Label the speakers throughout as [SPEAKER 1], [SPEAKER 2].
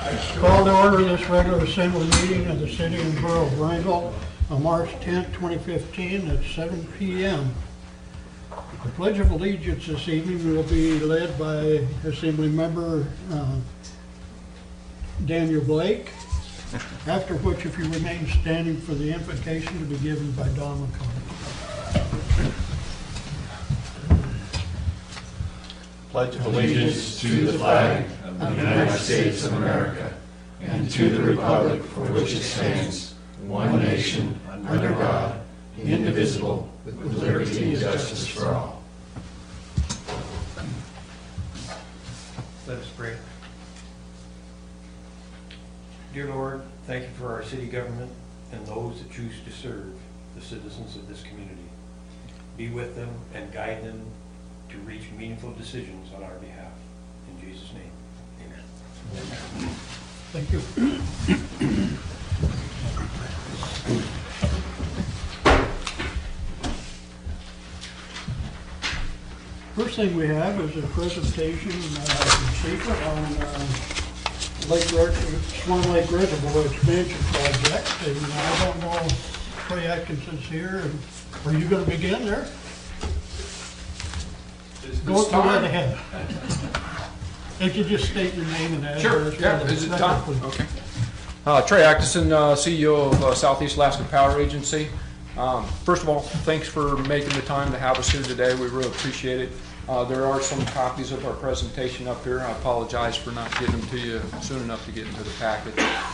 [SPEAKER 1] Call to order this regular assembly meeting of the City and Borough of Rhineville on March 10th, 2015 at 7 p.m. The Pledge of Allegiance this evening will be led by Assembly Member Daniel Blake, after which, if you remain standing for the invocation, to be given by Don McConnell.
[SPEAKER 2] Pledge of allegiance to the flag of the United States of America and to the republic for which it stands, one nation, under God, indivisible, with liberty and justice for all.
[SPEAKER 3] Let us pray. Dear Lord, thank you for our city government and those that choose to serve the citizens of this community. Be with them and guide them to reach meaningful decisions on our behalf. In Jesus' name, amen.
[SPEAKER 1] Thank you. First thing we have is a presentation from CEPA on Swan Lake Reservoir Expansion Project. And I don't know if Trey Atkinson's here. Are you going to begin there? Go right ahead. If you just state your name and address.
[SPEAKER 4] Sure, yeah, is it time? Okay. Trey Atkinson, CEO of Southeast Alaska Power Agency. First of all, thanks for making the time to have us here today. We really appreciate it. There are some copies of our presentation up here. I apologize for not getting them to you soon enough to get into the packet.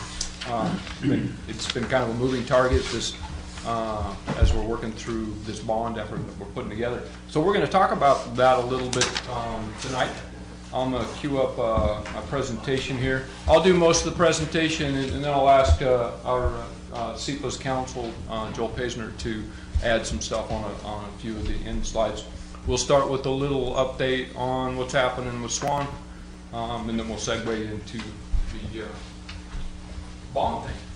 [SPEAKER 4] It's been kind of a moving target as we're working through this bond effort that we're putting together. So we're going to talk about that a little bit tonight. I'm going to queue up a presentation here. I'll do most of the presentation, and then I'll ask our CEPA's counsel, Joel Paisner, to add some stuff on a few of the end slides. We'll start with a little update on what's happening with Swan, and then we'll segue into the bond thing.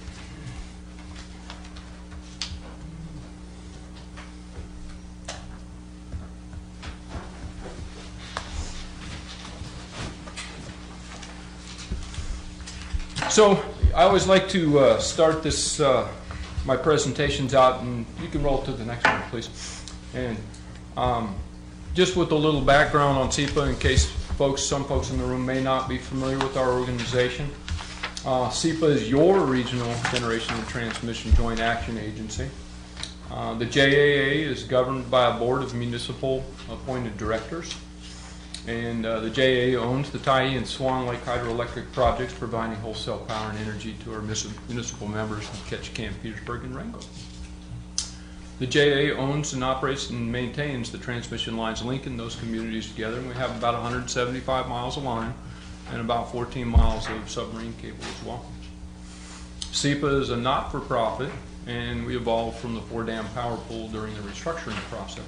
[SPEAKER 4] So I always like to start this my presentations out, and you can roll to the next one, please. And just with a little background on CEPA, in case some folks in the room may not be familiar with our organization. CEPA is your regional generation and transmission joint action agency. The JAA is governed by a board of municipal appointed directors. And the JAA owns the Tyee and Swan Lake hydroelectric projects, providing wholesale power and energy to our municipal members in Ketchikan, Petersburg, and Wrangell. The JAA owns and operates and maintains the transmission lines linking those communities together, and we have about 175 miles of line and about 14 miles of submarine cable as well. CEPA is a not-for-profit, and we evolved from the 4-dam power pool during the restructuring process.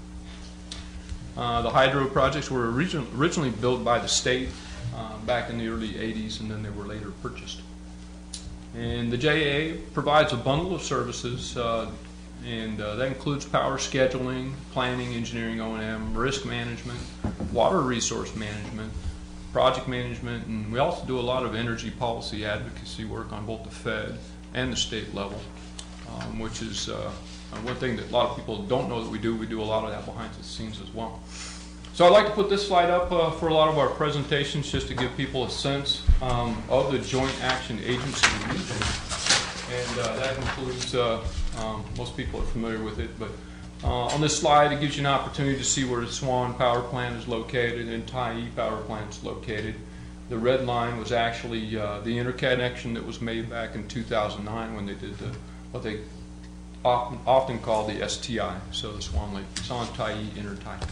[SPEAKER 4] The hydro projects were originally built by the state back in the early 80s, and then they were later purchased. And the JAA provides a bundle of services, and that includes power scheduling, planning, engineering, O&M, risk management, water resource management, project management, and we also do a lot of energy policy advocacy work on both the Fed and the state level, which is one thing that a lot of people don't know that we do. We do a lot of that behind the scenes as well. So I'd like to put this slide up for a lot of our presentations, just to give people a sense of the Joint Action Agency region. And that includes, most people are familiar with it, but on this slide it gives you an opportunity to see where the Swan Power Plant is located and Tyee Power Plant is located. The red line was actually the interconnection that was made back in 2009 when they did what they often called the STI, so the Swan Lake, Tyee Intertie.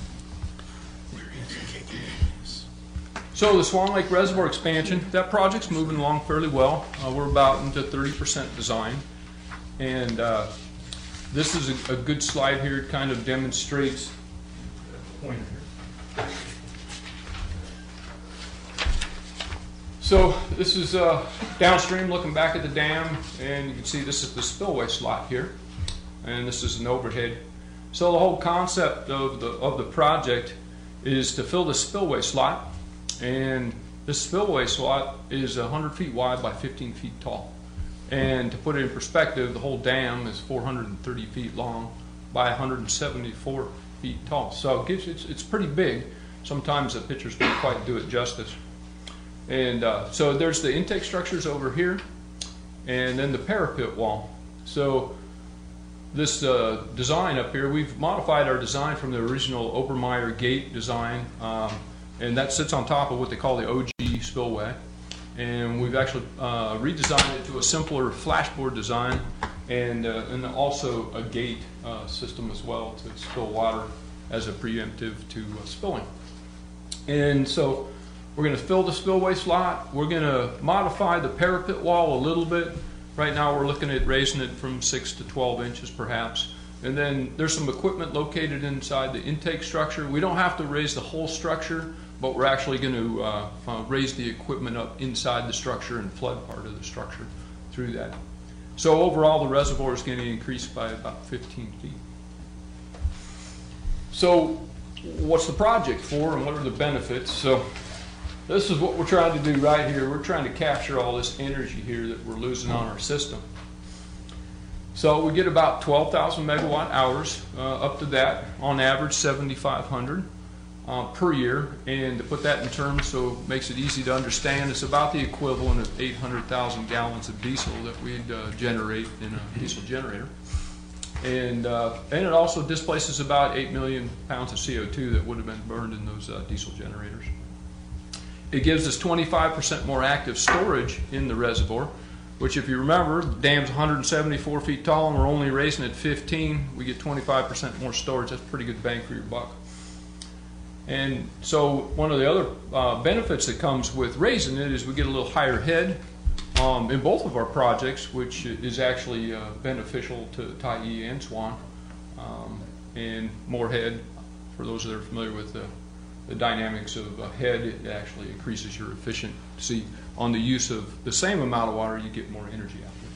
[SPEAKER 4] So the Swan Lake Reservoir expansion, that project's moving along fairly well. We're about into 30% design, and this is a good slide here. It kind of demonstrates the point here. So this is downstream, looking back at the dam, and you can see this is the spillway slot here, and this is an overhead. So the whole concept of the project is to fill the spillway slot, and This spillway slot is 100 feet wide by 15 feet tall. And to put it in perspective, the whole dam is 430 feet long by 174 feet tall. So it's pretty big. Sometimes the pictures don't quite do it justice. And so there's the intake structures over here, and then the parapet wall. So this design up here, we've modified our design from the original Obermeyer gate design, and that sits on top of what they call the OG spillway. And we've actually redesigned it to a simpler flashboard design, and also a gate system as well to spill water as a preemptive to spilling. And so we're going to fill the spillway slot. We're going to modify the parapet wall a little bit. Right now we're looking at raising it from 6 to 12 inches perhaps. And then there's some equipment located inside the intake structure. We don't have to raise the whole structure, but we're actually going to raise the equipment up inside the structure and flood part of the structure through that. So overall the reservoir is going to increase by about 15 feet. So what's the project for and what are the benefits? So this is what we're trying to do right here. We're trying to capture all this energy here that we're losing on our system. So we get about 12,000 megawatt hours, up to that, on average 7,500 per year. And to put that in terms so it makes it easy to understand, it's about the equivalent of 800,000 gallons of diesel that we'd generate in a diesel generator. And it also displaces about 8 million pounds of CO2 that would have been burned in those diesel generators. It gives us 25% more active storage in the reservoir, which if you remember, the dam's 174 feet tall and we're only raising it 15. We get 25% more storage. That's pretty good bang for your buck. And so one of the other benefits that comes with raising it is we get a little higher head in both of our projects, which is actually beneficial to Tyee and Swan. And more head, for those that are familiar with the dynamics of a head, it actually increases your efficiency on the use of the same amount of water. You get more energy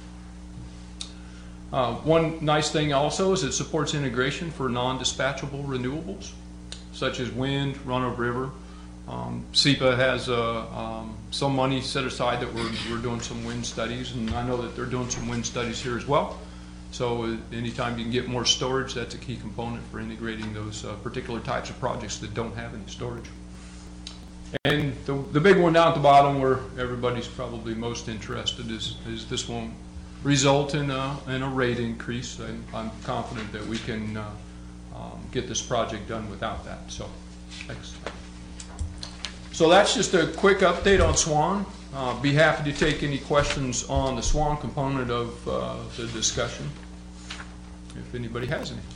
[SPEAKER 4] out of it. One nice thing also is it supports integration for non-dispatchable renewables such as wind, run-of-river. SEPA has some money set aside that we're doing some wind studies, and I know that they're doing some wind studies here as well. So anytime you can get more storage, that's a key component for integrating those particular types of projects that don't have any storage. And the big one down at the bottom where everybody's probably most interested is this won't result in a rate increase. I'm confident that we can get this project done without that. So, next. So that's just a quick update on Swan. Be happy to take any questions on the Swan component of the discussion, if anybody has any.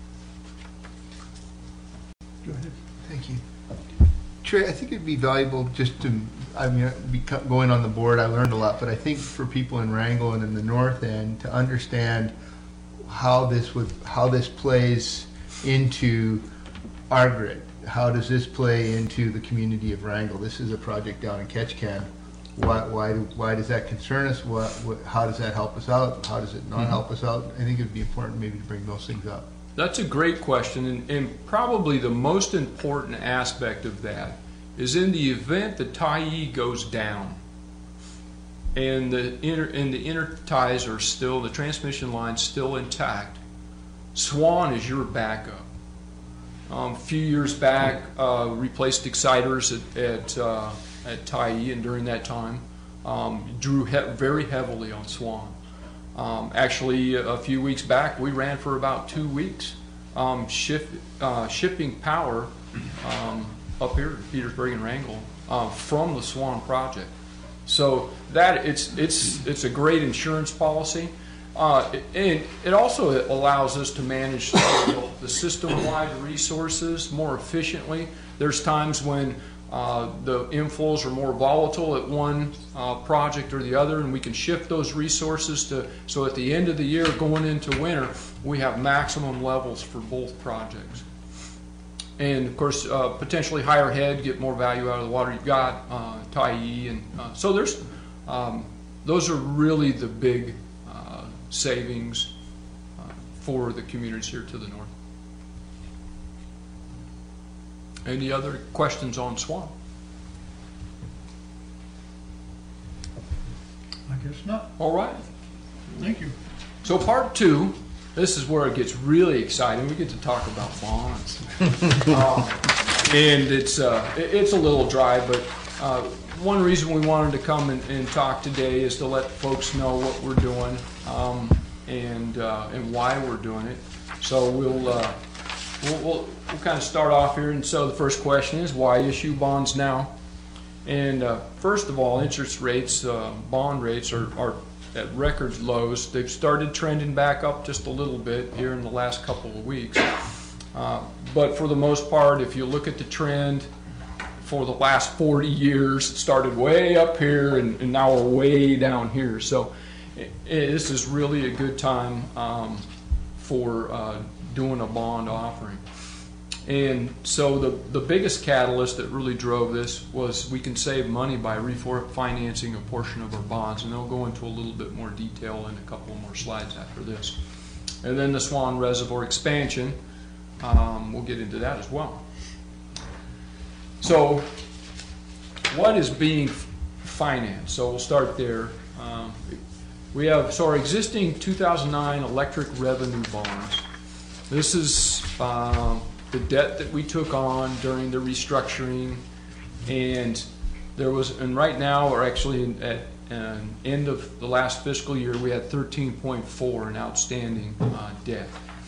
[SPEAKER 1] Go ahead.
[SPEAKER 5] Thank you. Trey, I think it'd be valuable just to, going on the board, I learned a lot, but I think for people in Wrangell and in the north end to understand how this plays into our grid. How does this play into the community of Wrangell? This is a project down in Ketchikan. Why does that concern us? How does that help us out? How does it not help us out? I think it would be important maybe to bring those things up.
[SPEAKER 4] That's a great question, and probably the most important aspect of that is in the event the Tyee goes down and the inner ties are still, the transmission line's still intact, Swan is your backup. A few years back, replaced exciters at Tyee, and during that time, drew very heavily on Swan. Actually, a few weeks back, we ran for about 2 weeks, shipping power up here to Petersburg and Wrangell from the Swan project. So that it's a great insurance policy. And it also allows us to manage the system-wide resources more efficiently. There's times when the inflows are more volatile at one project or the other, and we can shift those resources so at the end of the year, going into winter, we have maximum levels for both projects. And of course, potentially higher head, get more value out of the water you've got, Tyee, and so there's those are really the big savings for the communities here to the north. Any other questions on Swan?
[SPEAKER 1] I guess not.
[SPEAKER 4] All right.
[SPEAKER 1] Thank you.
[SPEAKER 4] So part two, this is where it gets really exciting. We get to talk about bonds. And it's a little dry, but one reason we wanted to come and talk today is to let folks know what we're doing and why we're doing it. So we'll kind of start off here. And so the first question is, why issue bonds now? And first of all, interest rates, bond rates are at record lows. They've started trending back up just a little bit here in the last couple of weeks. But for the most part, if you look at the trend for the last 40 years, it started way up here and now we're way down here. So this is really a good time for doing a bond offering. And so the biggest catalyst that really drove this was we can save money by refinancing a portion of our bonds, and they'll go into a little bit more detail in a couple more slides after this. And then the Swan Reservoir expansion, we'll get into that as well. So what is being financed? So we'll start there. We have our existing 2009 electric revenue bonds. This is the debt that we took on during the restructuring, and right now we're actually at an end of the last fiscal year, we had 13.4 in outstanding debt.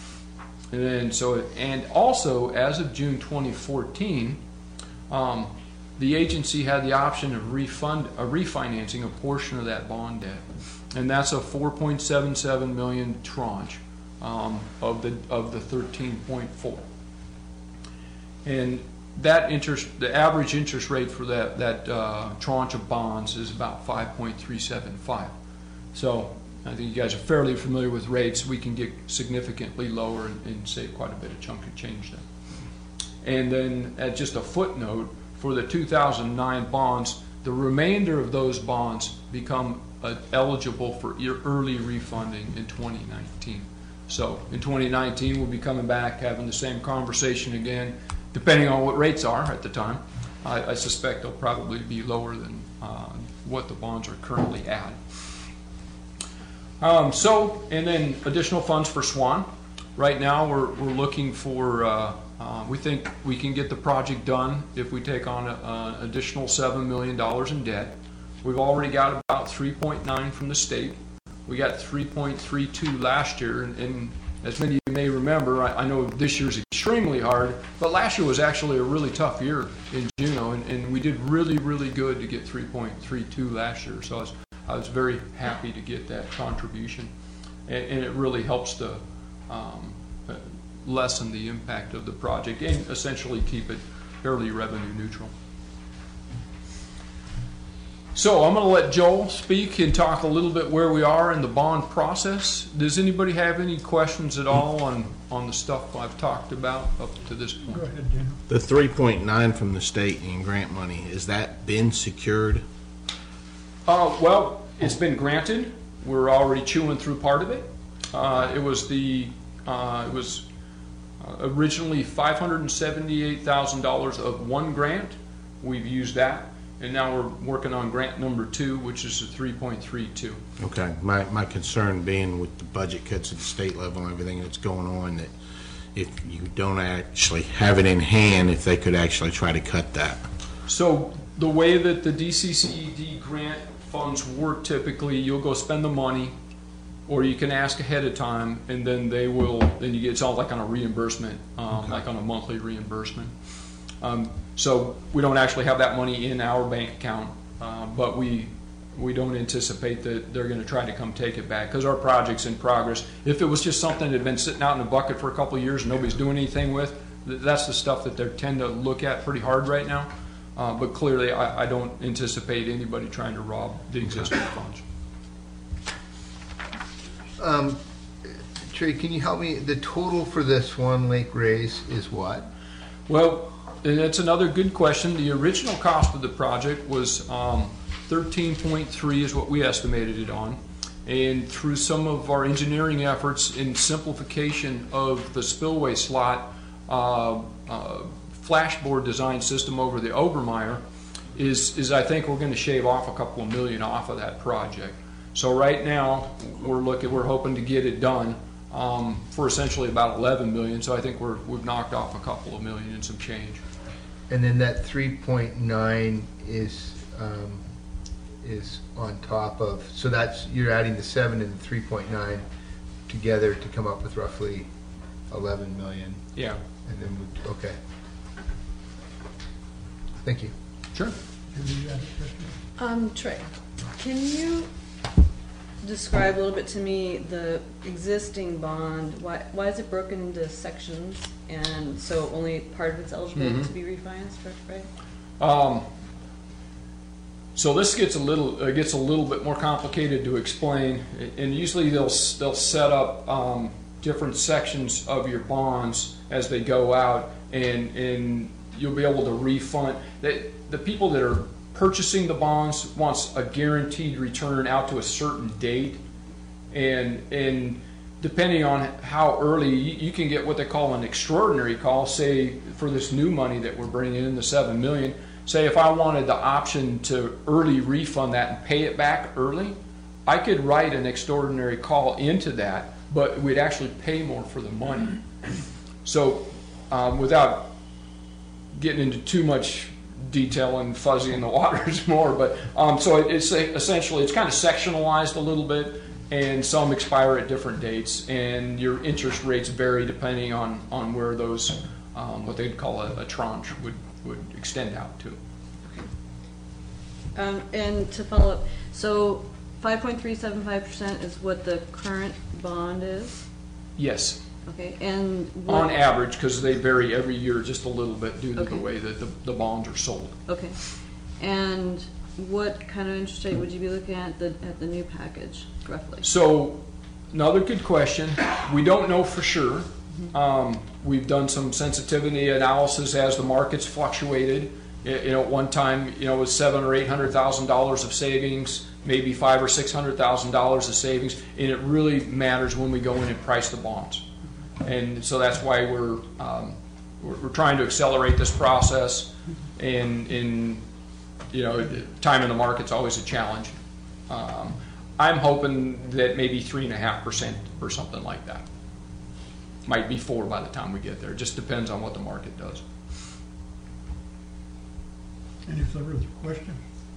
[SPEAKER 4] And also as of June 2014, the agency had the option of refinancing a portion of that bond debt, and that's a 4.77 million tranche of the 13.4. And that the average interest rate for that tranche of bonds is about 5.375. So I think you guys are fairly familiar with rates. We can get significantly lower and save quite a bit of chunk of change there. And then at just a footnote, for the 2009 bonds, the remainder of those bonds become eligible for early refunding in 2019. So in 2019, we'll be coming back, having the same conversation again, depending on what rates are at the time. I suspect they'll probably be lower than what the bonds are currently at. And then additional funds for Swan. Right now, we're looking for, we think we can get the project done if we take on an additional $7 million in debt. We've already got about 3.9 from the state. We got 3.32 last year, and as many of you may remember, I know this year's extremely hard, but last year was actually a really tough year in Juneau, and we did really, really good to get 3.32 last year. So I was very happy to get that contribution, and it really helps to lessen the impact of the project and essentially keep it fairly revenue neutral. So I'm going to let Joel speak and talk a little bit where we are in the bond process. Does anybody have any questions at all on the stuff I've talked about up to this point?
[SPEAKER 1] Go ahead, Dan.
[SPEAKER 2] The 3.9 from the state in grant money, has that been secured?
[SPEAKER 4] Well, it's been granted. We're already chewing through part of it. It was originally $578,000 of one grant. We've used that. And now we're working on grant number 2, which is a 3.32.
[SPEAKER 2] Okay. My concern being with the budget cuts at the state level and everything that's going on, that if you don't actually have it in hand, if they could actually try to cut that.
[SPEAKER 4] So the way that the DCCED grant funds work, typically you'll go spend the money, or you can ask ahead of time, and then then you get, it's all like on a reimbursement, like on a monthly reimbursement. So we don't actually have that money in our bank account, but we don't anticipate that they're going to try to come take it back, because our project's in progress. If it was just something that had been sitting out in a bucket for a couple of years and nobody's doing anything with, that's the stuff that they tend to look at pretty hard right now. But clearly, I don't anticipate anybody trying to rob the existing funds.
[SPEAKER 5] Trey, can you help me? The total for the Swan Lake race is what?
[SPEAKER 4] Well, and that's another good question. The original cost of the project was 13.3 is what we estimated it on. And through some of our engineering efforts in simplification of the spillway slot flashboard design system over the Obermeyer, is I think we're going to shave off a couple of million off of that project. So right now, we're hoping to get it done for essentially about 11 million. So I think we've knocked off a couple of million and some change.
[SPEAKER 5] And then that 3.9 is on top of, so that's, you're adding the 7 and the 3.9 together to come up with roughly 11 million.
[SPEAKER 4] Yeah.
[SPEAKER 5] And then, okay. Thank you.
[SPEAKER 4] Sure.
[SPEAKER 1] Judy, you had a question?
[SPEAKER 6] Trey, can you describe a little bit to me the existing bond? Why is it broken into sections, and so only part of it's eligible to be refinanced, right?
[SPEAKER 4] So this gets a little bit more complicated to explain, and usually they'll set up different sections of your bonds as they go out, and you'll be able to refund. The people that are purchasing the bonds wants a guaranteed return out to a certain date, and depending on how early, you can get what they call an extraordinary call. Say for this new money that we're bringing in, the $7 million. Say if I wanted the option to early refund that and pay it back early, I could write an extraordinary call into that, but we'd actually pay more for the money. So without getting into too much detail and fuzzy in the waters more, but so it's essentially, it's kind of sectionalized a little bit, and some expire at different dates, and your interest rates vary depending on where those what they'd call a tranche would extend out to.
[SPEAKER 6] And to follow up, so 5.375% is what the current bond is?
[SPEAKER 4] Yes,
[SPEAKER 6] Okay, and
[SPEAKER 4] on average, because they vary every year just a little bit due to
[SPEAKER 6] Okay.
[SPEAKER 4] the way that the bonds are sold.
[SPEAKER 6] okay, and what kind of interest rate would you be looking at the new package, roughly?
[SPEAKER 4] So, another good question. We don't know for sure. We've done some sensitivity analysis as the markets fluctuated. At one time, it was $700,000 or $800,000 of savings, maybe $500,000 or $600,000 of savings, and it really matters when we go in and price the bonds. And so that's why we're trying to accelerate this process, and time in the market's always a challenge. I'm hoping that maybe 3.5% or something like that. Might be 4 by the time we get there. It just depends on what the market does.
[SPEAKER 1] Any further question?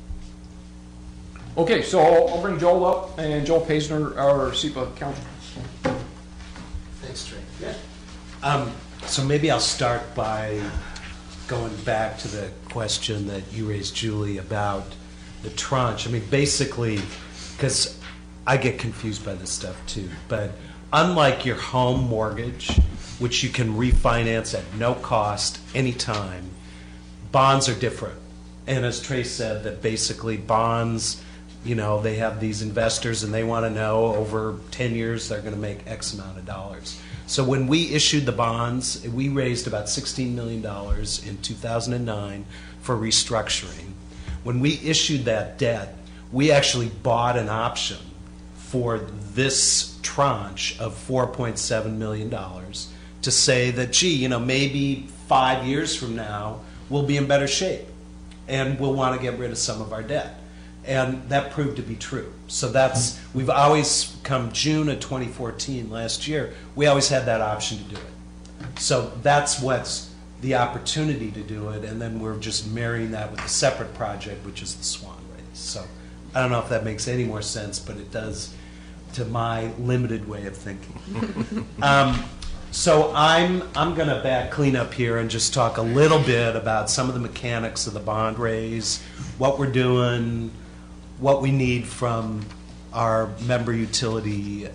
[SPEAKER 4] Okay, so I'll bring Joel up, and Joel Paisner, our SEPA counsel.
[SPEAKER 7] Thanks, Trey. So maybe I'll start by going back to the question that you raised, Julie, about the tranche. I mean, basically, because I get confused by this stuff too, but unlike your home mortgage, which you can refinance at no cost anytime, bonds are different. And as Trey said, that basically bonds, they have these investors and they want to know over 10 years they're going to make X amount of dollars. So when we issued the bonds, we raised about $16 million in 2009 for restructuring. When we issued that debt, we actually bought an option for this tranche of $4.7 million to say that, maybe 5 years from now, we'll be in better shape and we'll want to get rid of some of our debt. And that proved to be true. So we've always, come June of 2014, last year, we always had that option to do it. So that's what's the opportunity to do it, and then we're just marrying that with a separate project, which is the Swan Race. So I don't know if that makes any more sense, but it does to my limited way of thinking. So I'm going to clean up here and just talk a little bit about some of the mechanics of the bond raise, what we're doing, what we need from our member utility,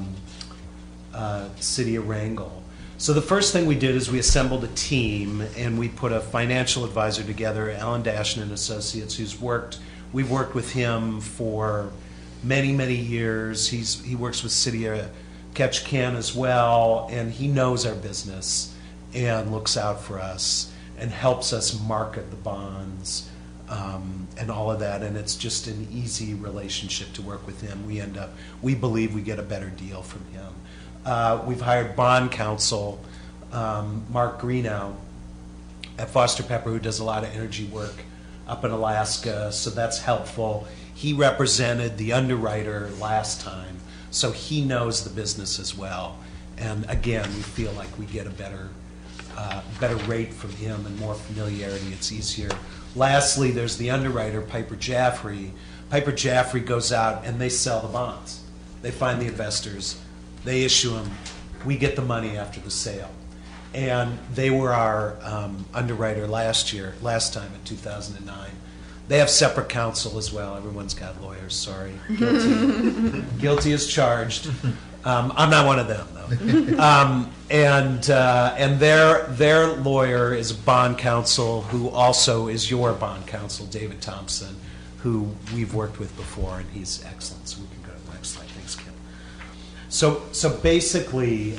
[SPEAKER 7] City of Wrangell. So the first thing we did is we assembled a team, and we put a financial advisor together, Alan Dashin and Associates, we've worked with him for many, many years. He works with City of Ketchikan as well, and he knows our business and looks out for us and helps us market the bonds and all of that. And it's just an easy relationship to work with him. We believe we get a better deal from him. We've hired bond counsel, Mark Greenow at Foster Pepper, who does a lot of energy work up in Alaska, so that's helpful. He represented the underwriter last time, so he knows the business as well. And again, we feel like we get a better rate from him and more familiarity. It's easier. Lastly, there's the underwriter, Piper Jaffray. Piper Jaffray goes out and they sell the bonds. They find the investors, they issue them, we get the money after the sale. And they were our underwriter last time in 2009. They have separate counsel as well. Everyone's got lawyers, sorry. Guilty as charged. I'm not one of them, though. And their lawyer is a bond counsel who also is your bond counsel, David Thompson, who we've worked with before, and he's excellent. So we can go to the next slide. Thanks, Kim. So basically,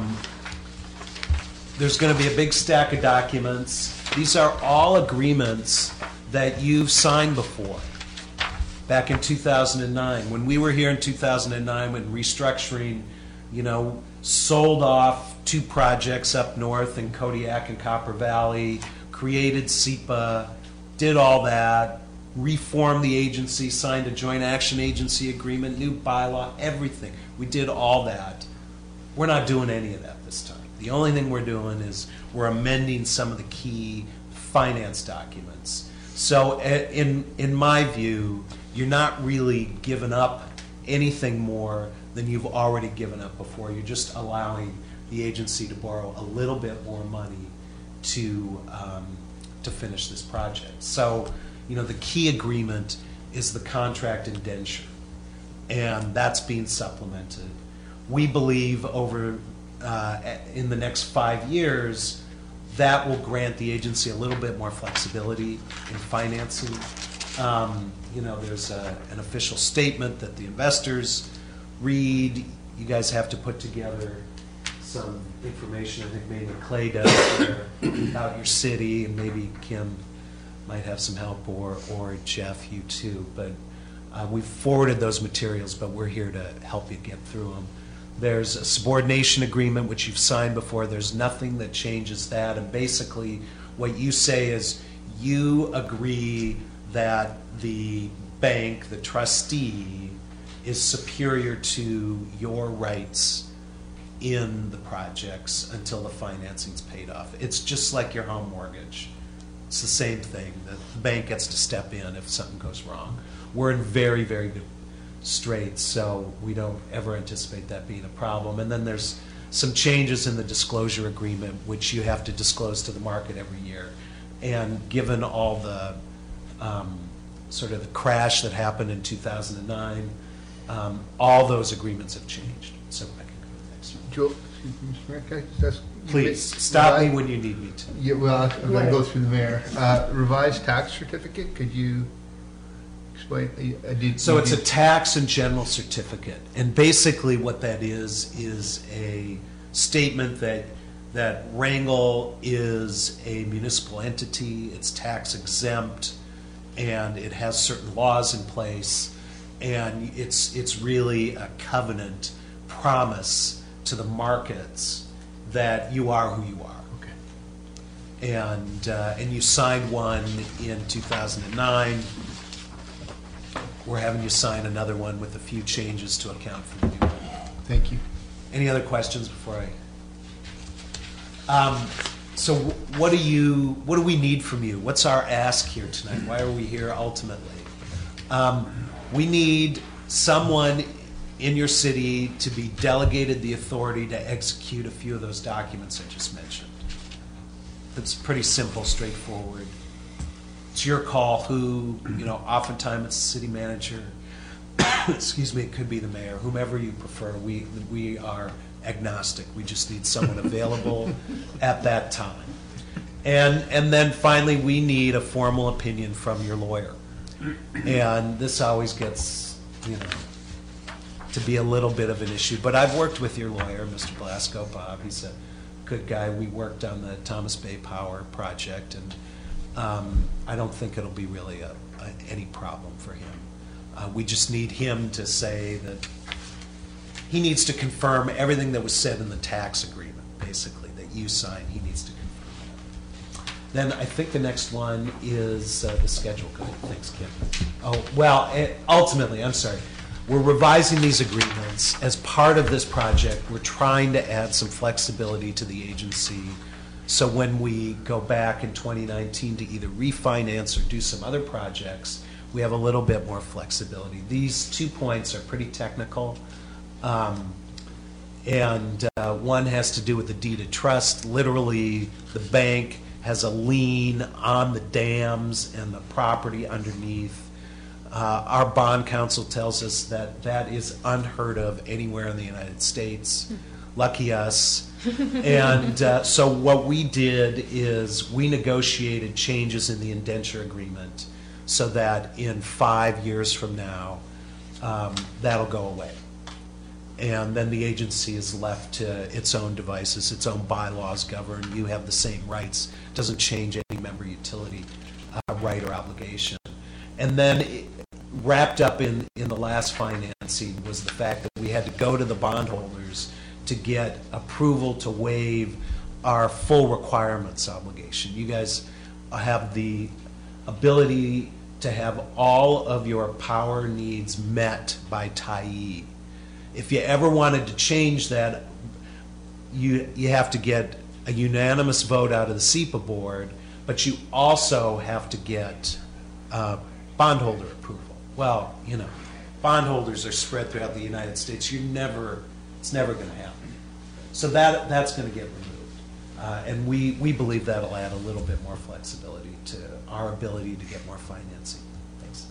[SPEAKER 7] there's going to be a big stack of documents. These are all agreements that you've signed before. Back in 2009, when we were here in 2009, when restructuring, sold off 2 projects up north in Kodiak and Copper Valley, created SEPA, did all that, reformed the agency, signed a joint action agency agreement, new bylaw, everything. We did all that. We're not doing any of that this time. The only thing we're doing is we're amending some of the key finance documents. So in my view, you're not really giving up anything more than you've already given up before. You're just allowing the agency to borrow a little bit more money to finish this project. So, the key agreement is the contract indenture, and that's being supplemented. We believe over in the next 5 years, that will grant the agency a little bit more flexibility in financing. There's an official statement that the investors read. You guys have to put together some information. I think maybe Clay does there about your city, and maybe Kim might have some help, or Jeff, you too. But we've forwarded those materials, but we're here to help you get through them. There's a subordination agreement, which you've signed before. There's nothing that changes that. And basically, what you say is you agree that the bank, the trustee, is superior to your rights in the projects until the financing's paid off. It's just like your home mortgage. It's the same thing. The bank gets to step in if something goes wrong. We're in very, very good straits, so we don't ever anticipate that being a problem. And then there's some changes in the disclosure agreement, which you have to disclose to the market every year. And given all the sort of the crash that happened in 2009, all those agreements have changed. So I can go to the next one.
[SPEAKER 5] Joe, Mr. Mayor, can I just-
[SPEAKER 7] Please, stop me when you need me to.
[SPEAKER 5] Yeah, well, I'm going to go through the mayor. Revised tax certificate, could you explain?
[SPEAKER 7] So it's a tax and general certificate. And basically what that is a statement that Wrangell is a municipal entity, it's tax exempt, and it has certain laws in place, and it's really a covenant promise to the markets that you are who you are. Okay. And you signed one in 2009. We're having you sign another one with a few changes to account for the new one.
[SPEAKER 5] Thank you.
[SPEAKER 7] Any other questions before I? So what do we need from you? What's our ask here tonight? Why are we here ultimately? We need someone in your city to be delegated the authority to execute a few of those documents I just mentioned. It's pretty simple, straightforward. It's your call who, oftentimes it's the city manager, excuse me, it could be the mayor, whomever you prefer. We are agnostic. We just need someone available at that time. And then finally, we need a formal opinion from your lawyer. And this always gets, to be a little bit of an issue. But I've worked with your lawyer, Mr. Blasco, Bob. He's a good guy. We worked on the Thomas Bay Power project, and I don't think it'll be really any problem for him. We just need him to say that he needs to confirm everything that was said in the tax agreement, basically, that you signed. He needs to confirm Then I think the next one is the schedule. Good. Thanks, Kim. Oh, well, ultimately, I'm sorry. We're revising these agreements. As part of this project, we're trying to add some flexibility to the agency. So when we go back in 2019 to either refinance or do some other projects, we have a little bit more flexibility. These 2 points are pretty technical. And one has to do with the deed of trust. Literally, the bank has a lien on the dams and the property underneath. Our bond counsel tells us that that is unheard of anywhere in the United States. Lucky us. And so what we did is we negotiated changes in the indenture agreement so that in 5 years from now, that'll go away. And then the agency is left to its own devices, its own bylaws govern. You have the same rights. Doesn't change any member utility right or obligation. And then wrapped up in the last financing was the fact that we had to go to the bondholders to get approval to waive our full requirements obligation. You guys have the ability to have all of your power needs met by Tyee. If you ever wanted to change that, you have to get a unanimous vote out of the SEPA board, but you also have to get bondholder approval. Well, you know, bondholders are spread throughout the United States. It's never going to happen. So that's going to get removed. And we believe that'll add a little bit more flexibility to our ability to get more financing. Thanks.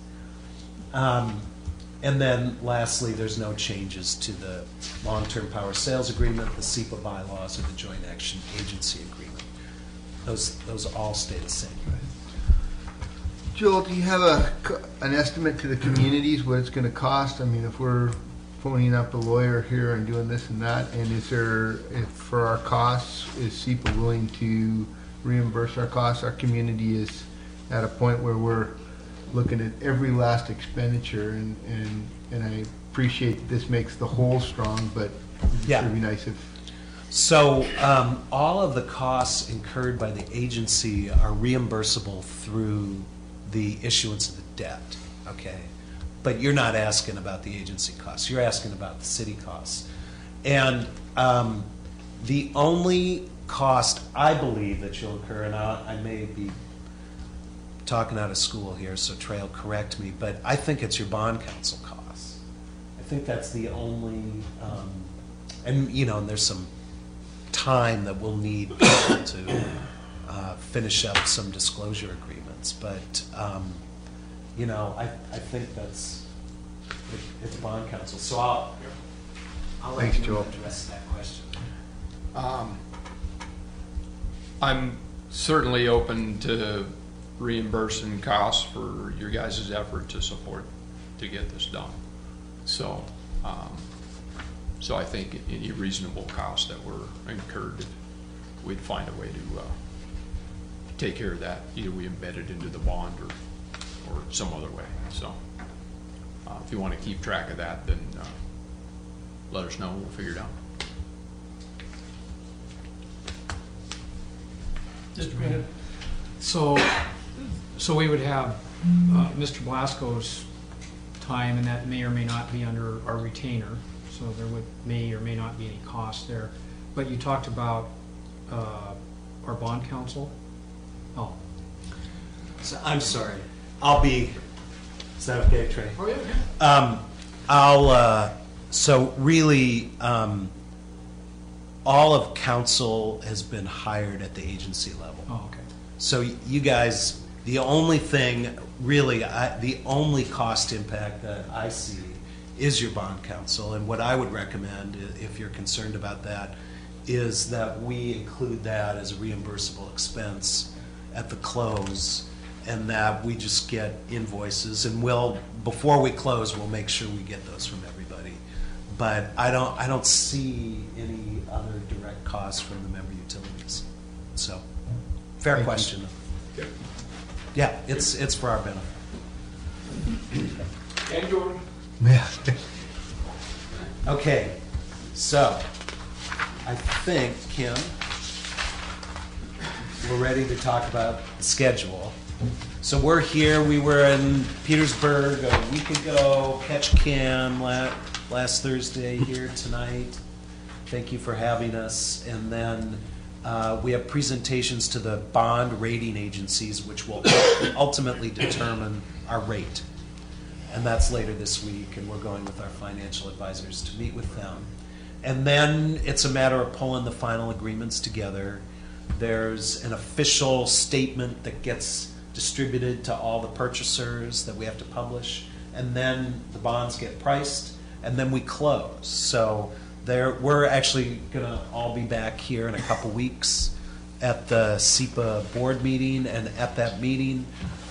[SPEAKER 7] And then lastly, there's no changes to the long-term power sales agreement, the SEPA bylaws, or the joint action agency agreement. Those all stay the same.
[SPEAKER 5] Joel, do you have an estimate to the communities what it's going to cost? I mean, if we're phoning up a lawyer here and doing this and that, and if for our costs, is SEPA willing to reimburse our costs? Our community is at a point where we're looking at every last expenditure, and I appreciate that this makes the whole strong, but
[SPEAKER 7] Yeah.
[SPEAKER 5] it would be nice if...
[SPEAKER 7] So all of the costs incurred by the agency are reimbursable through the issuance of the debt, okay? But you're not asking about the agency costs. You're asking about the city costs. And the only cost I believe that you'll incur, and I may be talking out of school here, so Trey will correct me, but I think it's your bond counsel costs. I think that's the only, and you know, and there's some time that we'll need people to finish up some disclosure agreements, but you know, I think it's bond counsel. So I'll
[SPEAKER 5] Thanks,
[SPEAKER 7] let you
[SPEAKER 5] Joel.
[SPEAKER 7] address that question.
[SPEAKER 4] I'm certainly open to reimbursing costs for your guys' effort to support to get this done. So, so I think any reasonable costs that were incurred, we'd find a way to take care of that. Either we embed it into the bond or some other way. So, if you want to keep track of that, then let us know. We'll figure it out.
[SPEAKER 8] Mr. Bennett. So we would have Mr. Blasco's time, and that may or may not be under our retainer, so there may or may not be any cost there. But you talked about our bond counsel. Oh.
[SPEAKER 7] So I'm sorry. Is that okay, Trey?
[SPEAKER 8] Oh, yeah.
[SPEAKER 7] So really, all of counsel has been hired at the agency level.
[SPEAKER 8] Oh, okay.
[SPEAKER 7] So you guys, the only thing, really, the only cost impact that I see is your bond counsel. And what I would recommend, if you're concerned about that, is that we include that as a reimbursable expense at the close, and that we just get invoices, and before we close, we'll make sure we get those from everybody. But I don't see any other direct costs from the member utilities. So, fair question. Yeah, it's for our benefit.
[SPEAKER 8] And Jordan.
[SPEAKER 5] Yeah.
[SPEAKER 7] Okay, so I think, Kim, we're ready to talk about the schedule. So we're here, we were in Petersburg a week ago, Ketchikan last Thursday, here tonight. Thank you for having us. And then we have presentations to the bond rating agencies, which will ultimately determine our rate. And that's later this week, and we're going with our financial advisors to meet with them. And then it's a matter of pulling the final agreements together. There's an official statement that gets distributed to all the purchasers that we have to publish, and then the bonds get priced, and then we close. So we're actually going to all be back here in a couple weeks at the SEPA board meeting, and at that meeting,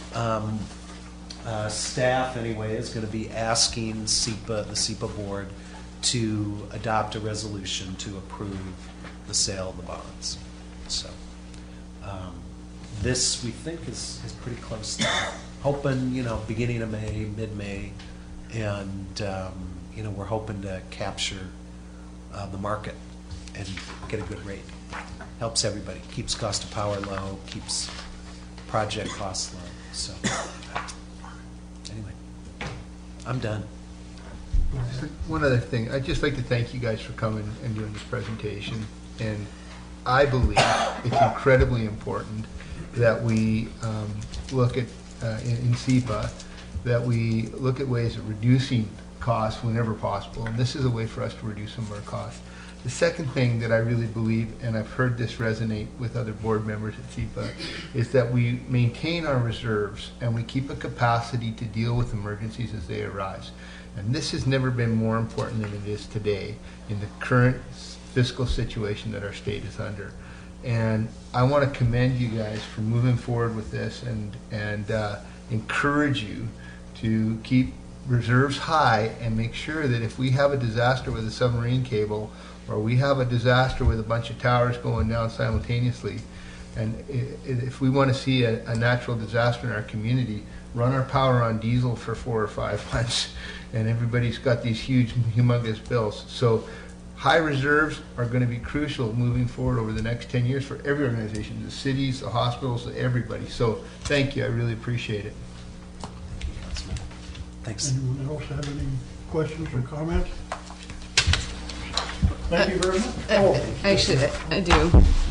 [SPEAKER 7] staff anyway is going to be asking the SEPA board to adopt a resolution to approve the sale of the bonds. So this we think is pretty close to hoping, beginning of May, mid-May, and we're hoping to capture the market and get a good rate. Helps everybody, keeps cost of power low, keeps project costs low. So anyway, I'm done.
[SPEAKER 5] Just one other thing, I'd just like to thank you guys for coming and doing this presentation. And I believe it's incredibly important that we look at, in SEPA, that we look at ways of reducing costs whenever possible. And this is a way for us to reduce some of our costs. The second thing that I really believe, and I've heard this resonate with other board members at SEPA, is that we maintain our reserves and we keep a capacity to deal with emergencies as they arise. And this has never been more important than it is today in the current fiscal situation that our state is under. And I want to commend you guys for moving forward with this and encourage you to keep reserves high and make sure that if we have a disaster with a submarine cable, or we have a disaster with a bunch of towers going down simultaneously, and if we want to see a natural disaster in our community, run our power on diesel for 4 or 5 months, and everybody's got these huge, humongous bills. So high reserves are going to be crucial moving forward over the next 10 years for every organization, the cities, the hospitals, everybody. So thank you, I really appreciate it.
[SPEAKER 7] Thanks.
[SPEAKER 1] Anyone else have any questions or comments? Thank you very much. Oh,
[SPEAKER 6] Actually, I do.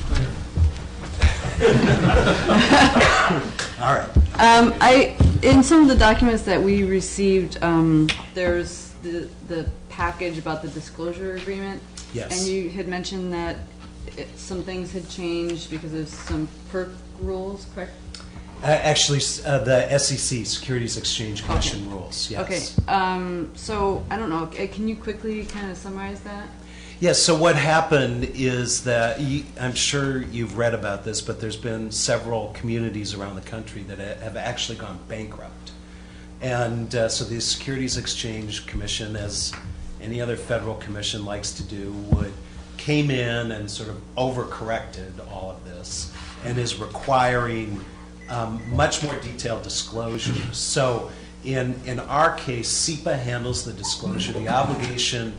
[SPEAKER 7] All right.
[SPEAKER 6] In some of the documents that we received, there's the package about the disclosure agreement.
[SPEAKER 7] Yes.
[SPEAKER 6] And you had mentioned that some things had changed because of some PERC rules, correct?
[SPEAKER 7] Actually, the SEC, Securities Exchange Commission rules, yes.
[SPEAKER 6] Okay, so I don't know, can you quickly kind of summarize that?
[SPEAKER 7] Yes, so what happened is that, I'm sure you've read about this, but there's been several communities around the country that have actually gone bankrupt. And so the Securities Exchange Commission, as any other federal commission likes to do, came in and sort of overcorrected all of this and is requiring much more detailed disclosures. So in our case, SEPA handles the disclosure. The obligation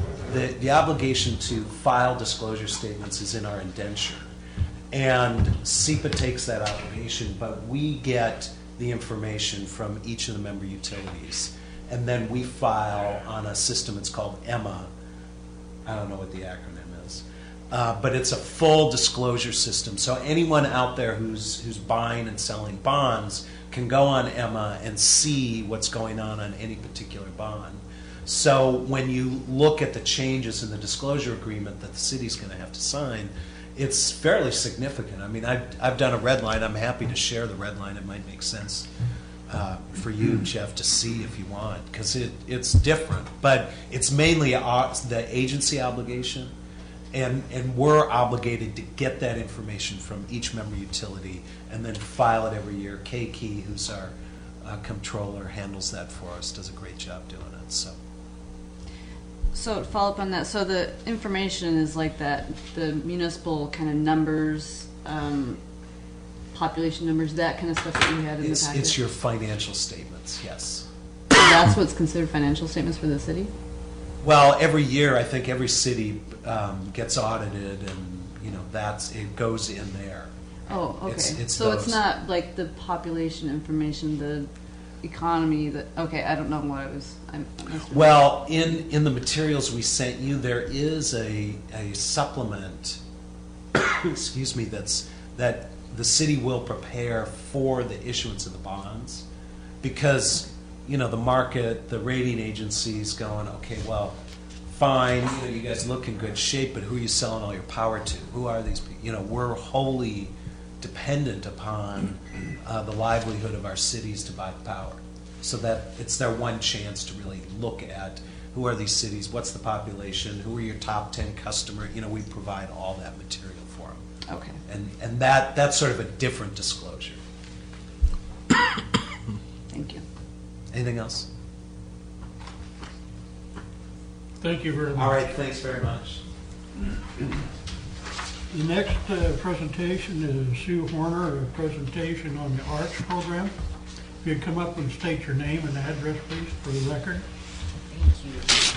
[SPEAKER 7] to file disclosure statements is in our indenture. And SEPA takes that obligation, but we get the information from each of the member utilities. And then we file on a system, it's called EMMA. I don't know what the acronym is. But it's a full disclosure system. So anyone out there who's buying and selling bonds can go on EMMA and see what's going on any particular bond. So when you look at the changes in the disclosure agreement that the city's going to have to sign, it's fairly significant. I mean, I've done a red line. I'm happy to share the red line. It might make sense for you, Jeff, to see if you want, because it's different. But it's mainly the agency obligation, and we're obligated to get that information from each member utility and then file it every year. Kay Key, who's our comptroller, handles that for us, does a great job doing it.
[SPEAKER 6] So to follow up on that, so the information is like that, the municipal kind of numbers, population numbers, that kind of stuff that you had in the package?
[SPEAKER 7] It's your financial statements, yes.
[SPEAKER 6] So that's what's considered financial statements for the city?
[SPEAKER 7] Well, every year, I think every city gets audited, and it goes in there.
[SPEAKER 6] Oh, okay.
[SPEAKER 7] It's
[SPEAKER 6] So it's
[SPEAKER 7] those.
[SPEAKER 6] not like the population information, the economy, okay, I don't know what it was. I must have-
[SPEAKER 7] Well, in the materials we sent you, there is a supplement, excuse me, that the city will prepare for the issuance of the bonds, because, you know, the market, the rating agencies going, okay, well, fine, you know, you guys look in good shape, but who are you selling all your power to? Who are these people? You know, we're wholly dependent upon the livelihood of our cities to buy power. So that it's their one chance to really look at who are these cities, what's the population, who are your top 10 customer. You know, we provide all that material for them.
[SPEAKER 6] Okay.
[SPEAKER 7] And that's sort of a different disclosure.
[SPEAKER 6] Thank you.
[SPEAKER 7] Anything else?
[SPEAKER 1] Thank you very much.
[SPEAKER 7] All right, thanks very much.
[SPEAKER 1] The next presentation is Sue Horner, a presentation on the ARCS program. If you'd come up and state your name and address, please, for the record.
[SPEAKER 9] Thank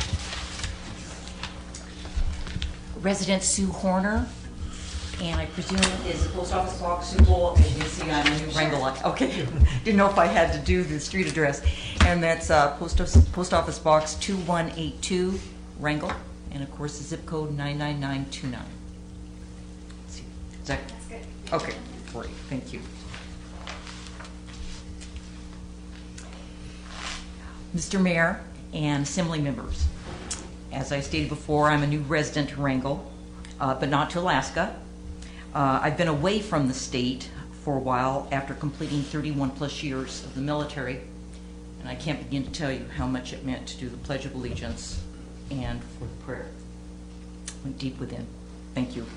[SPEAKER 9] you. Resident Sue Horner, and I presume is the post office box suitable. As you can see, I'm a new Wrangell. Okay, didn't know if I had to do the street address, and that's post office box 2182 Wrangell, and of course the zip code 99929. Is that good? Okay, great, thank you. Mr. Mayor and Assembly members, as I stated before, I'm a new resident of Wrangell, but not to Alaska. I've been away from the state for a while after completing 31 plus years of the military, and I can't begin to tell you how much it meant to do the Pledge of Allegiance and for the prayer. Went deep within. Thank you.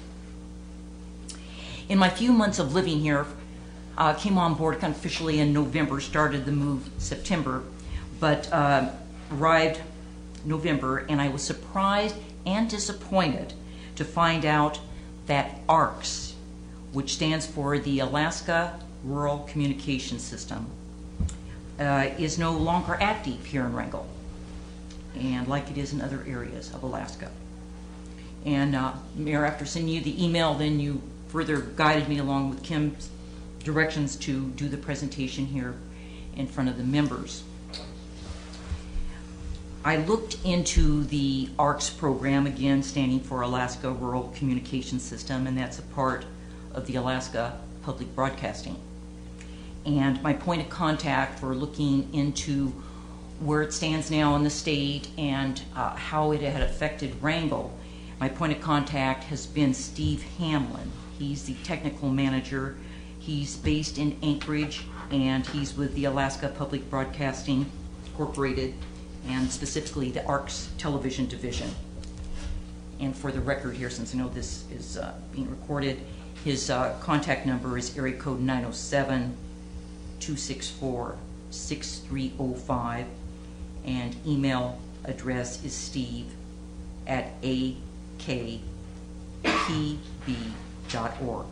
[SPEAKER 9] In my few months of living here, came on board kind of officially in November, started the move September, but arrived November, and I was surprised and disappointed to find out that ARCS, which stands for the Alaska Rural Communication System, is no longer active here in Wrangell, and like it is in other areas of Alaska. And Mayor, after sending you the email, then you further guided me along with Kim's directions to do the presentation here in front of the members. I looked into the ARCS program, again standing for Alaska Rural Communication System, and that's a part of the Alaska Public Broadcasting. And my point of contact for looking into where it stands now in the state and how it had affected Wrangell, my point of contact has been Steve Hamlin. He's the technical manager. He's based in Anchorage, and he's with the Alaska Public Broadcasting Incorporated, and specifically the ARCS television division. And for the record here, since I know this is being recorded, his contact number is area code 907-264-6305, and email address is steve@akpb.org.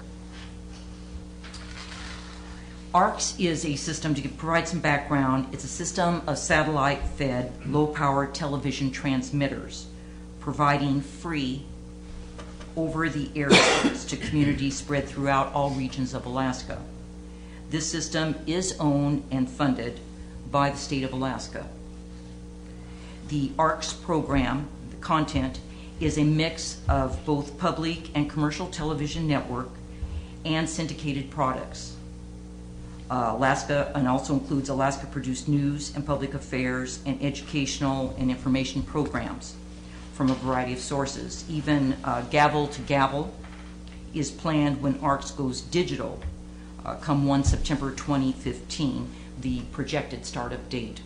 [SPEAKER 9] ARCS is a system, to provide some background, it's a system of satellite-fed, low-power television transmitters providing free over-the-air service to communities spread throughout all regions of Alaska. This system is owned and funded by the state of Alaska. The ARCS program, the content, is a mix of both public and commercial television network and syndicated products. Alaska, and also includes Alaska-produced news and public affairs and educational and information programs from a variety of sources. Even Gavel to Gavel is planned when ARCS goes digital come 1 September 2015, the projected startup date.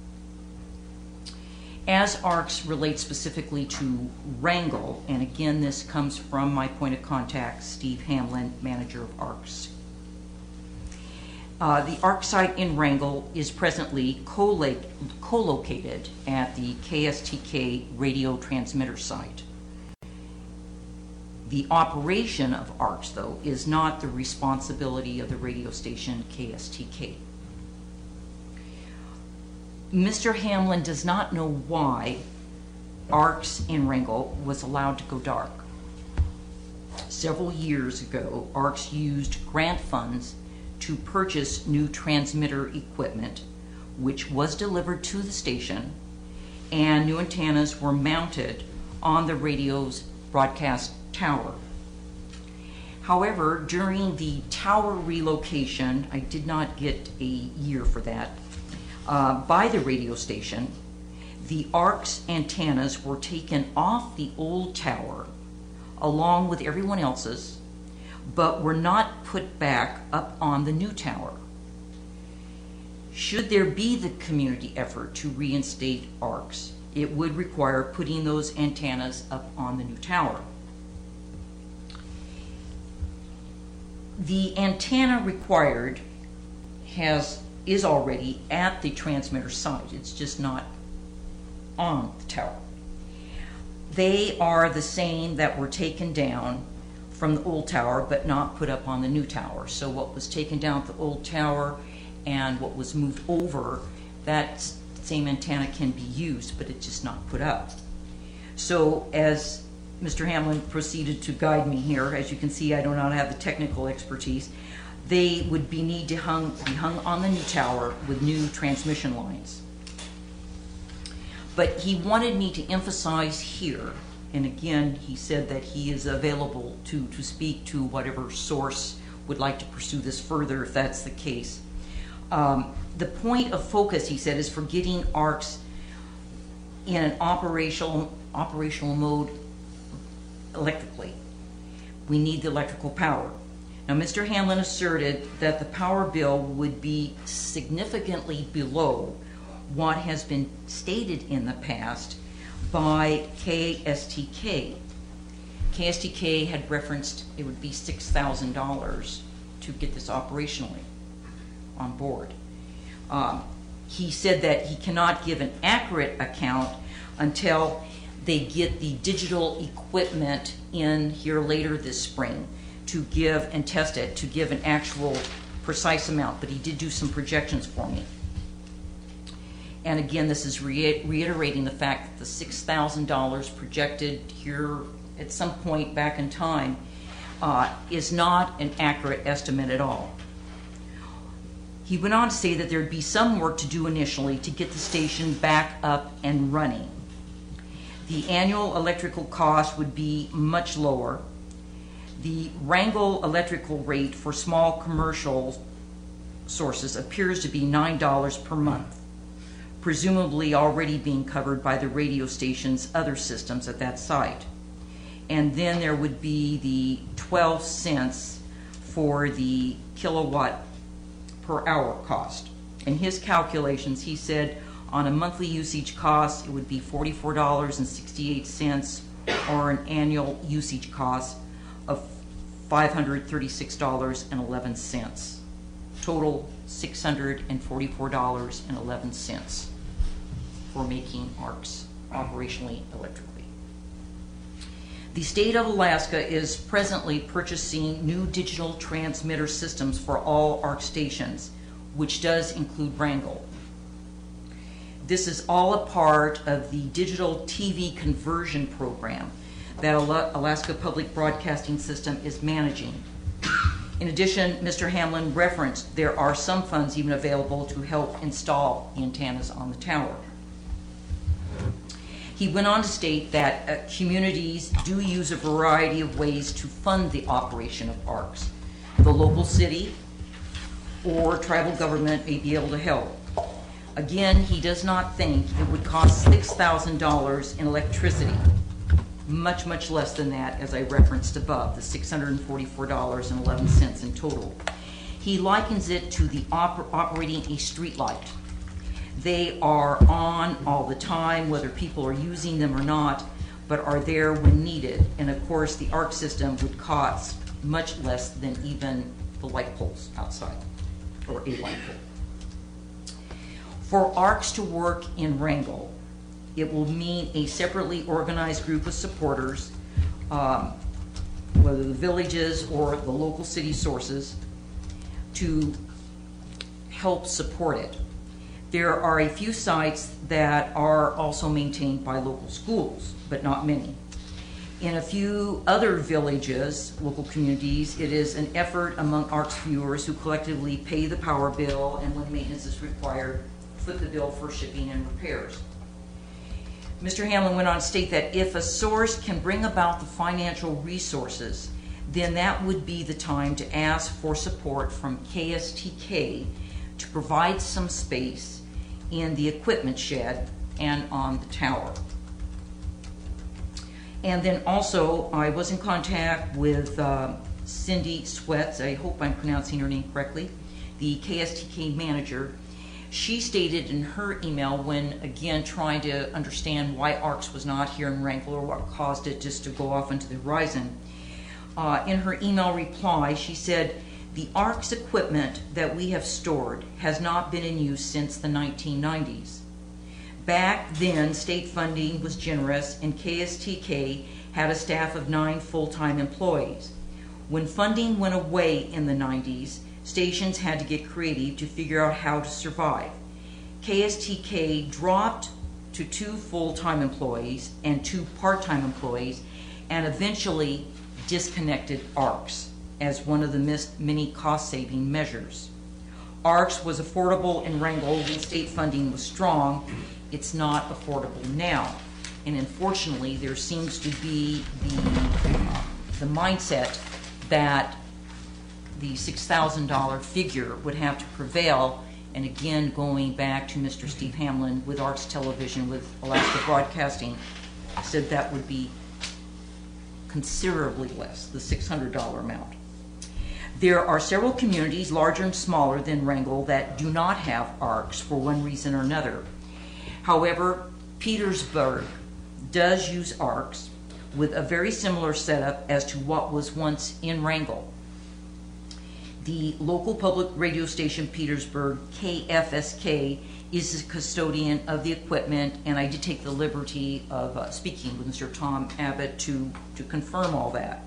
[SPEAKER 9] As ARCS relates specifically to Wrangell, and again this comes from my point of contact, Steve Hamlin, manager of ARCS. The ARCS site in Wrangell is presently co-located at the KSTK radio transmitter site. The operation of ARCS, though, is not the responsibility of the radio station KSTK. Mr. Hamlin does not know why ARCS in Wrangell was allowed to go dark. several years ago, ARCS used grant funds to purchase new transmitter equipment, which was delivered to the station, and new antennas were mounted on the radio's broadcast tower. However, during the tower relocation, I did not get a year for that, by the radio station, the ARCS antennas were taken off the old tower along with everyone else's, but were not put back up on the new tower. Should there be the community effort to reinstate ARCS, it would require putting those antennas up on the new tower. The antenna required is already at the transmitter site. It's just not on the tower. They are the same that were taken down from the old tower but not put up on the new tower. So what was taken down at the old tower and what was moved over, that same antenna can be used, but it's just not put up. So as Mr. Hamlin proceeded to guide me here, as you can see, I do not have the technical expertise, they would need to be hung on the new tower with new transmission lines. But he wanted me to emphasize here, and again, he said that he is available to speak to whatever source would like to pursue this further if that's the case. The point of focus, he said, is for getting ARCS in an operational mode electrically. We need the electrical power. Now, Mr. Hamlin asserted that the power bill would be significantly below what has been stated in the past by KSTK. KSTK had referenced it would be $6,000 to get this operationally on board. He said that he cannot give an accurate account until they get the digital equipment in here later this spring to give and test it, to give an actual precise amount, but he did do some projections for me. And again, this is reiterating the fact that the $6,000 projected here at some point back in time is not an accurate estimate at all. He went on to say that there'd be some work to do initially to get the station back up and running. The annual electrical cost would be much lower. The Wrangell electrical rate for small commercial sources appears to be $9 per month, presumably already being covered by the radio station's other systems at that site. And then there would be the 12 cents for the kilowatt per hour cost. In his calculations, he said on a monthly usage cost, it would be $44.68, or an annual usage cost of $536.11. Total $644.11 for making ARCS operationally electrically. The state of Alaska is presently purchasing new digital transmitter systems for all ARC stations, which does include Wrangell. This is all a part of the digital TV conversion program that Alaska Public Broadcasting System is managing. In addition, Mr. Hamlin referenced there are some funds even available to help install the antennas on the tower. He went on to state that communities do use a variety of ways to fund the operation of ARCS. The local city or tribal government may be able to help. Again, he does not think it would cost $6,000 in electricity. Much, much less than that, as I referenced above, the $644.11 in total. He likens it to the operating a street light. They are on all the time, whether people are using them or not, but are there when needed. And of course, the ARC system would cost much less than even the light poles outside, or a light pole. For ARCS to work in Wrangell, it will mean a separately organized group of supporters, whether the villages or the local city sources, to help support it. There are a few sites that are also maintained by local schools, but not many. In a few other villages, local communities, it is an effort among ARCS viewers who collectively pay the power bill and when maintenance is required, foot the bill for shipping and repairs. Mr. Hamlin went on to state that if a source can bring about the financial resources, then that would be the time to ask for support from KSTK to provide some space in the equipment shed and on the tower. And then also, I was in contact with Cindy Sweats, I hope I'm pronouncing her name correctly, the KSTK manager. She stated in her email, when again trying to understand why ARCS was not here in Wrangell or what caused it just to go off into the horizon, in her email reply, she said, the ARCS equipment that we have stored has not been in use since the 1990s. Back then, state funding was generous and KSTK had a staff of 9 full-time employees. When funding went away in the 90s, stations had to get creative to figure out how to survive. KSTK dropped to 2 full-time employees and 2 part-time employees and eventually disconnected ARCS as one of the many cost-saving measures. ARCS was affordable in Wrangell when state funding was strong. It's not affordable now. And unfortunately, there seems to be the mindset that the $6,000 figure would have to prevail. And again, going back to Mr. Steve Hamlin with ARCS Television, with Alaska Broadcasting, said that would be considerably less, the $600 amount. There are several communities, larger and smaller than Wrangell, that do not have ARCS for one reason or another. However, Petersburg does use ARCS with a very similar setup as to what was once in Wrangell. The local public radio station Petersburg, KFSK, is the custodian of the equipment, and I did take the liberty of speaking with Mr. Tom Abbott to confirm all that.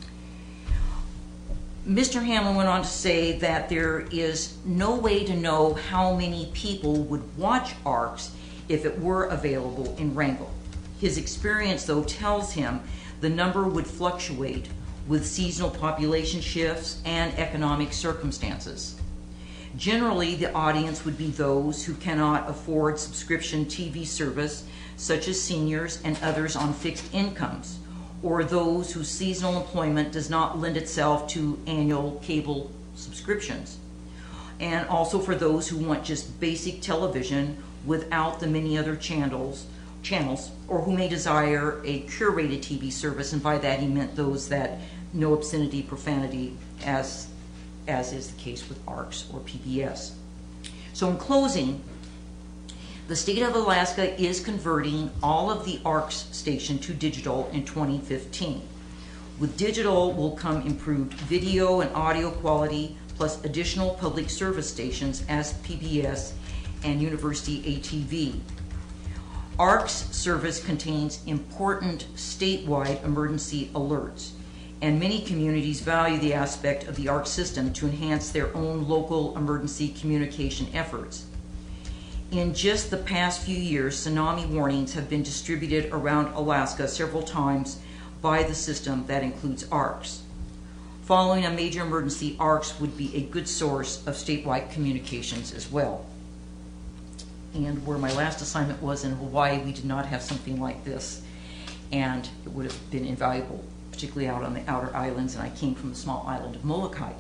[SPEAKER 9] Mr. Hamlin went on to say that there is no way to know how many people would watch ARCS if it were available in Wrangell. His experience, though, tells him the number would fluctuate with seasonal population shifts and economic circumstances. Generally, the audience would be those who cannot afford subscription TV service, such as seniors and others on fixed incomes, or those whose seasonal employment does not lend itself to annual cable subscriptions. And also for those who want just basic television without the many other channels, or who may desire a curated TV service, and by that he meant those that no obscenity, profanity, as is the case with ARCS or PBS. So in closing, the state of Alaska is converting all of the ARCS station to digital in 2015. With digital will come improved video and audio quality, plus additional public service stations as PBS and University ATV. ARCS service contains important statewide emergency alerts, and many communities value the aspect of the ARCS system to enhance their own local emergency communication efforts. In just the past few years, tsunami warnings have been distributed around Alaska several times by the system that includes ARCS. Following a major emergency, ARCS would be a good source of statewide communications as well. And where my last assignment was in Hawaii, we did not have something like this, and it would have been invaluable, particularly out on the outer islands, and I came from the small island of Molokai.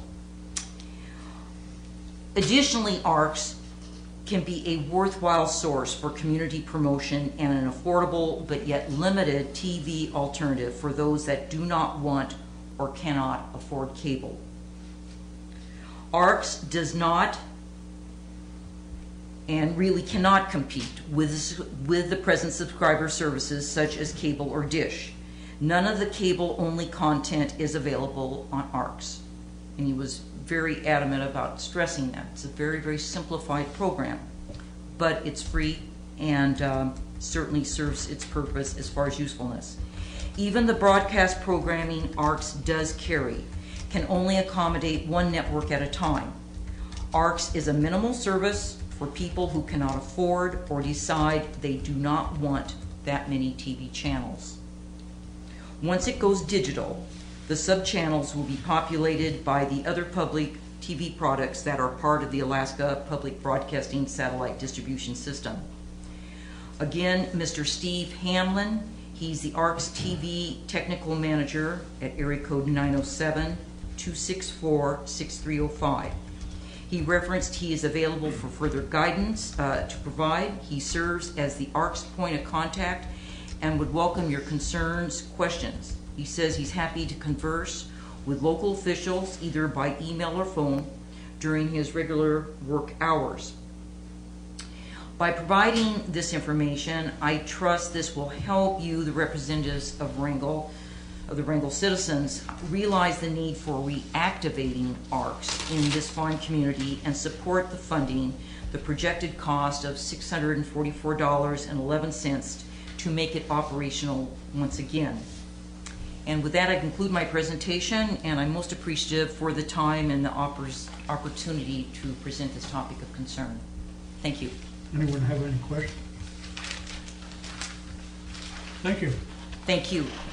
[SPEAKER 9] Additionally, ARCS can be a worthwhile source for community promotion and an affordable but yet limited TV alternative for those that do not want or cannot afford cable. ARCS does not and really cannot compete with the present subscriber services such as cable or dish. None of the cable-only content is available on ARCS, and he was very adamant about stressing that. It's a very, very simplified program, but it's free and certainly serves its purpose as far as usefulness. Even the broadcast programming ARCS does carry can only accommodate one network at a time. ARCS is a minimal service for people who cannot afford or decide they do not want that many TV channels. Once it goes digital, the sub-channels will be populated by the other public TV products that are part of the Alaska Public Broadcasting Satellite Distribution System. Again, Mr. Steve Hamlin, he's the ARCS TV Technical Manager at area code 907-264-6305. He referenced he is available for further guidance to provide. He serves as the ARCS point of contact and would welcome your concerns, questions. He says he's happy to converse with local officials either by email or phone during his regular work hours. By providing this information, I trust this will help you, the representatives of the Wrangell citizens, realize the need for reactivating ARCS in this fine community and support the funding, the projected cost of $644.11 to make it operational once again. And with that, I conclude my presentation, and I'm most appreciative for the time and the opportunity to present this topic of concern. Thank you.
[SPEAKER 1] Anyone have any questions? Thank you.
[SPEAKER 9] Thank you.